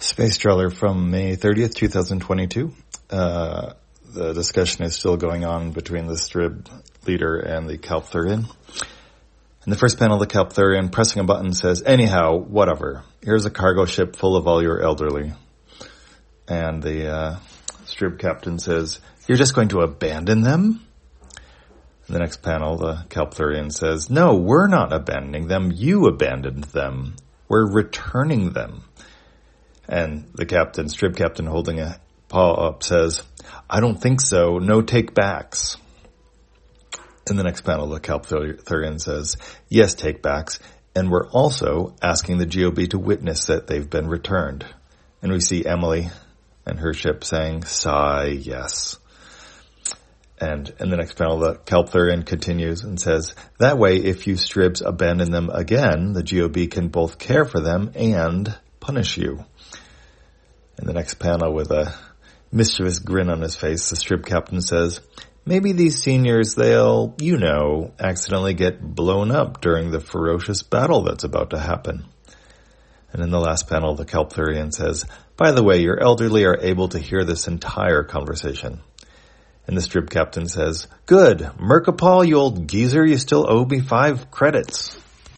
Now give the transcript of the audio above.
Space Trawler from May 30th, 2022. The discussion is still going on between the Strib leader and the Kalpthurian. In the first panel, the Kalpthurian, pressing a button, says, "Anyhow, whatever. Here's a cargo ship full of all your elderly." And the Strib captain says, "You're just going to abandon them?" In the next panel, the Kalpthurian says, "No, we're not abandoning them. You abandoned them. We're returning them." And the captain, Strib captain, holding a paw up, says, "I don't think so. No take-backs." In the next panel, the Kalpthurian says, "Yes, take-backs. And we're also asking the GOB to witness that they've been returned." And we see Emily and her ship saying, "Sigh, yes." And in the next panel, the Kalpthurian continues and says, "That way, if you Stribs abandon them again, the GOB can both care for them and punish you." In the next panel, with a mischievous grin on his face, the Strib captain says, "Maybe these seniors, they'll, accidentally get blown up during the ferocious battle that's about to happen." And in the last panel, the Kalpthurian says, "By the way, your elderly are able to hear this entire conversation." And the Strib captain says, "Good. Merkapal, you old geezer, you still owe me 5 credits.